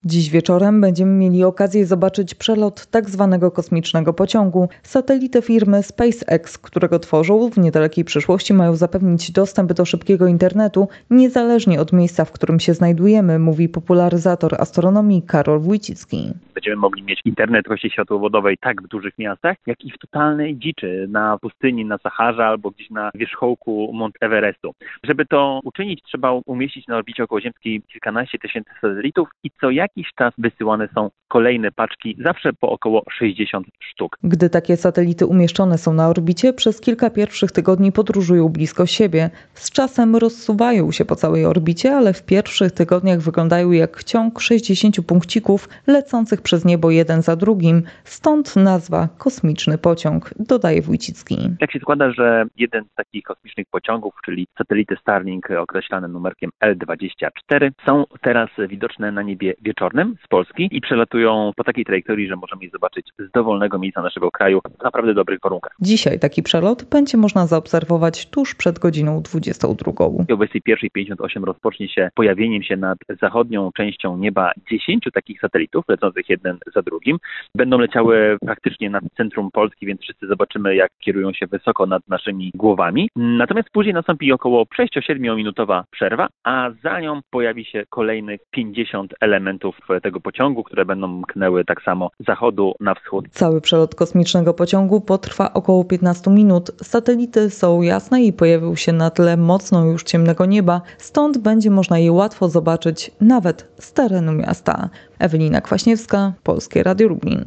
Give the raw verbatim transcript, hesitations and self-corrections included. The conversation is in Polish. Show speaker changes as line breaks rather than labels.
Dziś wieczorem będziemy mieli okazję zobaczyć przelot tak zwanego kosmicznego pociągu. Satelity firmy SpaceX, którego tworzą, w niedalekiej przyszłości mają zapewnić dostęp do szybkiego internetu, niezależnie od miejsca, w którym się znajdujemy, mówi popularyzator astronomii Karol Wójcicki.
Będziemy mogli mieć internet prędkości światłowodowej tak w dużych miastach, jak i w totalnej dziczy, na pustyni, na Saharze albo gdzieś na wierzchołku Mount Everestu. Żeby to uczynić, trzeba umieścić na orbicie okołoziemskiej kilkanaście tysięcy satelitów i co jakiś czas wysyłane są kolejne paczki, zawsze po około sześćdziesiąt sztuk.
Gdy takie satelity umieszczone są na orbicie, przez kilka pierwszych tygodni podróżują blisko siebie. Z czasem rozsuwają się po całej orbicie, ale w pierwszych tygodniach wyglądają jak ciąg sześćdziesięciu punkcików lecących przez niebo jeden za drugim. Stąd nazwa kosmiczny pociąg, dodaje Wójcicki.
Tak się składa, że jeden z takich kosmicznych pociągów, czyli satelity Starlink określane numerkiem L dwadzieścia cztery, są teraz widoczne na niebie wieczornym z Polski i przelatują po takiej trajektorii, że możemy je zobaczyć z dowolnego miejsca naszego kraju w naprawdę dobrych warunkach.
Dzisiaj taki przelot będzie można zaobserwować tuż przed godziną dwudziestą drugą.
O dwudziestej pierwszej pięćdziesiąt osiem rozpocznie się pojawieniem się nad zachodnią częścią nieba dziesięciu takich satelitów lecących jeden za drugim. Będą leciały praktycznie nad centrum Polski, więc wszyscy zobaczymy, jak kierują się wysoko nad naszymi głowami. Natomiast później nastąpi około sześcio-siedmiominutowa przerwa, a za nią pojawi się kolejnych pięćdziesiąt elementów tego pociągu, które będą mknęły tak samo z zachodu na wschód.
Cały przelot kosmicznego pociągu potrwa około piętnaście minut. Satelity są jasne i pojawią się na tle mocno już ciemnego nieba, stąd będzie można je łatwo zobaczyć nawet z terenu miasta. Ewelina Kwaśniewska, Polskie Radio Lublin.